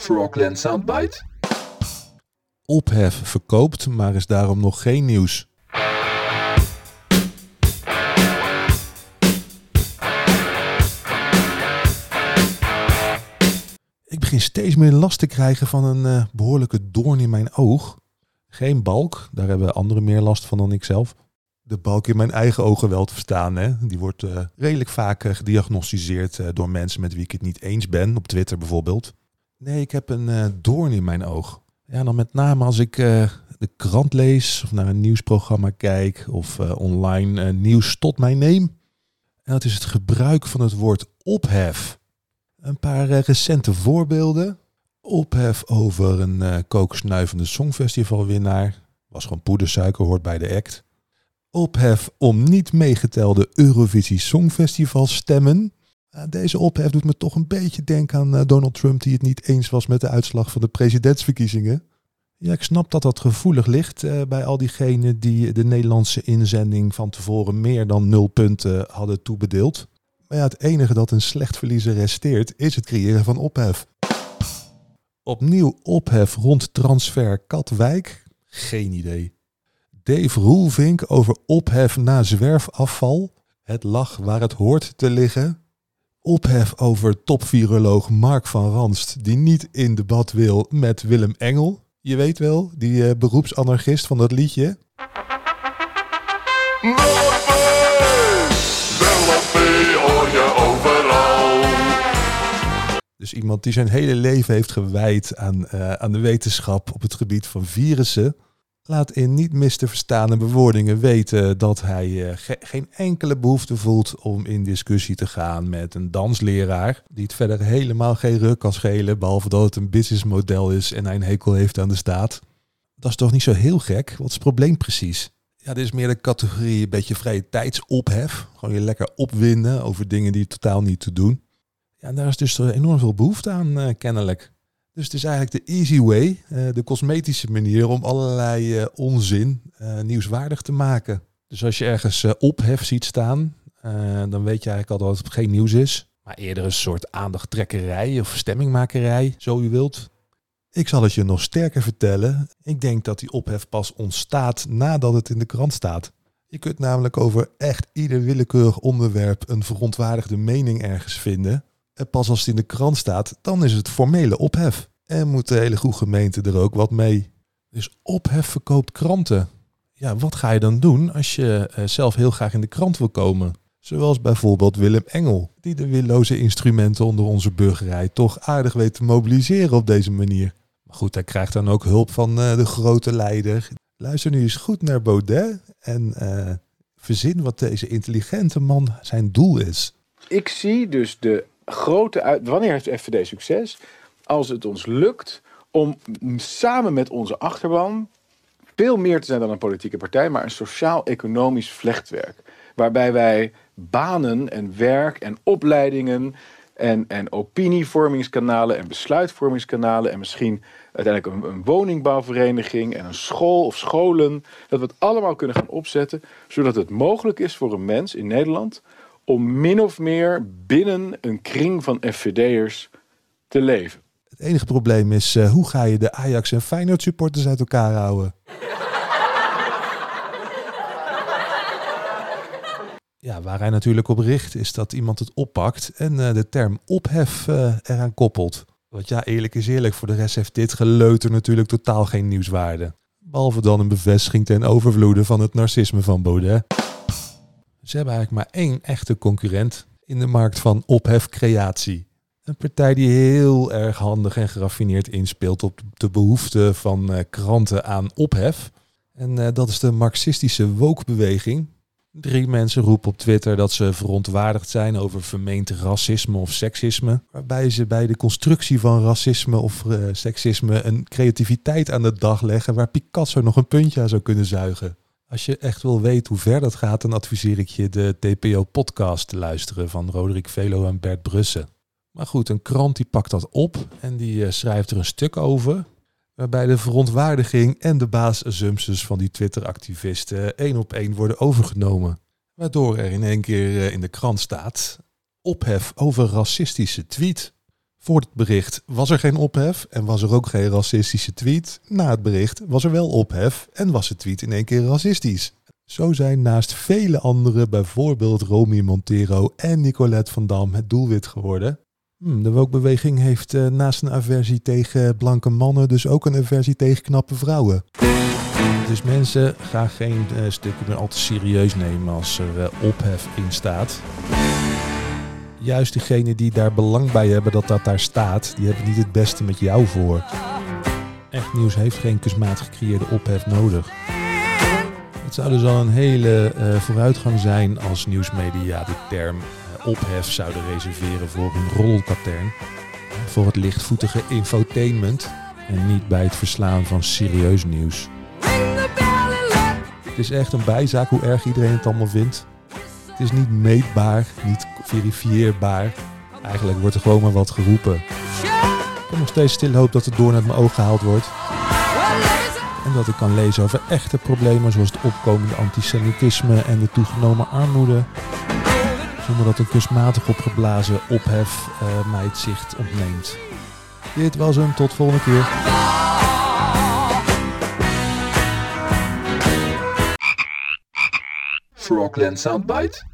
Frogland Soundbite. Ophef verkoopt, maar is daarom nog geen nieuws. Ik begin steeds meer last te krijgen van een behoorlijke doorn in mijn oog. Geen balk, daar hebben anderen meer last van dan ik zelf. De balk in mijn eigen ogen wel te verstaan. Hè? Die wordt redelijk vaak gediagnosticeerd door mensen met wie ik het niet eens ben. Op Twitter bijvoorbeeld. Nee, ik heb een doorn in mijn oog. Ja, dan met name als ik de krant lees of naar een nieuwsprogramma kijk of online nieuws tot mij neem. En dat is het gebruik van het woord ophef. Een paar recente voorbeelden. Ophef over een kokersnuivende songfestivalwinnaar. Was gewoon poedersuiker, hoort bij de act. Ophef om niet meegetelde Eurovisie Songfestival stemmen. Deze ophef doet me toch een beetje denken aan Donald Trump die het niet eens was met de uitslag van de presidentsverkiezingen. Ja, ik snap dat dat gevoelig ligt bij al diegenen die de Nederlandse inzending van tevoren meer dan 0 punten hadden toebedeeld. Maar ja, het enige dat een slecht verliezer resteert is het creëren van ophef. Opnieuw ophef rond transfer Katwijk? Geen idee. Dave Roelvink over ophef na zwerfafval. Het lag waar het hoort te liggen. Ophef over topviroloog Mark van Ranst die niet in debat wil met Willem Engel. Je weet wel, die beroepsanarchist van dat liedje. Hoor je overal. Dus iemand die zijn hele leven heeft gewijd aan de wetenschap op het gebied van virussen. Laat in niet mis te verstaande bewoordingen weten dat hij geen enkele behoefte voelt om in discussie te gaan met een dansleraar. Die het verder helemaal geen ruk kan schelen, behalve dat het een businessmodel is en hij een hekel heeft aan de staat. Dat is toch niet zo heel gek? Wat is het probleem precies? Ja, dit is meer de categorie een beetje vrije tijdsophef. Gewoon je lekker opwinden over dingen die totaal niet te doen. Ja, en daar is dus enorm veel behoefte aan, kennelijk. Dus het is eigenlijk de easy way, de cosmetische manier om allerlei onzin nieuwswaardig te maken. Dus als je ergens ophef ziet staan, dan weet je eigenlijk al dat het geen nieuws is. Maar eerder een soort aandachttrekkerij of stemmingmakerij, zo u wilt. Ik zal het je nog sterker vertellen. Ik denk dat die ophef pas ontstaat nadat het in de krant staat. Je kunt namelijk over echt ieder willekeurig onderwerp een verontwaardigde mening ergens vinden. En pas als het in de krant staat, dan is het formele ophef. En moet de hele goede gemeente er ook wat mee. Dus ophef verkoopt kranten. Ja, wat ga je dan doen als je zelf heel graag in de krant wil komen? Zoals bijvoorbeeld Willem Engel, die de willoze instrumenten onder onze burgerij toch aardig weet te mobiliseren op deze manier. Maar goed, hij krijgt dan ook hulp van de grote leider. Luister nu eens goed naar Baudet en verzin wat deze intelligente man zijn doel is. Ik zie dus de grote wanneer heeft de FVD succes? Als het ons lukt om samen met onze achterban veel meer te zijn dan een politieke partij, maar een sociaal-economisch vlechtwerk. Waarbij wij banen en werk en opleidingen en opinievormingskanalen en besluitvormingskanalen en misschien uiteindelijk een woningbouwvereniging en een school of scholen, dat we het allemaal kunnen gaan opzetten, zodat het mogelijk is voor een mens in Nederland om min of meer binnen een kring van FVD'ers te leven. Het enige probleem is, hoe ga je de Ajax en Feyenoord supporters uit elkaar houden? Ja, waar hij natuurlijk op richt is dat iemand het oppakt en de term ophef eraan koppelt. Want ja, eerlijk is eerlijk, voor de rest heeft dit geleuter natuurlijk totaal geen nieuwswaarde. Behalve dan een bevestiging ten overvloede van het narcisme van Baudet. Ze hebben eigenlijk maar één echte concurrent in de markt van ophefcreatie. Een partij die heel erg handig en geraffineerd inspeelt op de behoefte van kranten aan ophef. En dat is de marxistische woke-beweging. 3 mensen roepen op Twitter dat ze verontwaardigd zijn over vermeend racisme of seksisme. Waarbij ze bij de constructie van racisme of seksisme een creativiteit aan de dag leggen waar Picasso nog een puntje aan zou kunnen zuigen. Als je echt wil weten hoe ver dat gaat, dan adviseer ik je de TPO-podcast te luisteren van Roderick Velo en Bert Brussen. Maar goed, een krant die pakt dat op en die schrijft er een stuk over, waarbij de verontwaardiging en de basisassumpties van die Twitter-activisten 1 op 1 worden overgenomen. Waardoor er in één keer in de krant staat: ophef over racistische tweet. Voor het bericht was er geen ophef en was er ook geen racistische tweet. Na het bericht was er wel ophef en was de tweet in één keer racistisch. Zo zijn naast vele anderen, bijvoorbeeld Romy Montero en Nicolette van Dam, het doelwit geworden. De woke-beweging heeft naast een aversie tegen blanke mannen dus ook een aversie tegen knappe vrouwen. Dus mensen, ga geen stukken meer al te serieus nemen als er ophef in staat. Juist diegenen die daar belang bij hebben dat dat daar staat, die hebben niet het beste met jou voor. Echt nieuws heeft geen kunstmatig gecreëerde ophef nodig. Het zou dus al een hele vooruitgang zijn als nieuwsmedia de term ophef zouden reserveren voor een roddelkatern. Voor het lichtvoetige infotainment en niet bij het verslaan van serieus nieuws. Het is echt een bijzaak hoe erg iedereen het allemaal vindt. Het is niet meetbaar, niet verifieerbaar. Eigenlijk wordt er gewoon maar wat geroepen. Ik heb nog steeds stille hoop dat het door uit mijn oog gehaald wordt. En dat ik kan lezen over echte problemen zoals het opkomende antisemitisme en de toegenomen armoede. Zonder dat een kunstmatig opgeblazen ophef mij het zicht ontneemt. Dit was hem, tot volgende keer. Frogland Soundbite.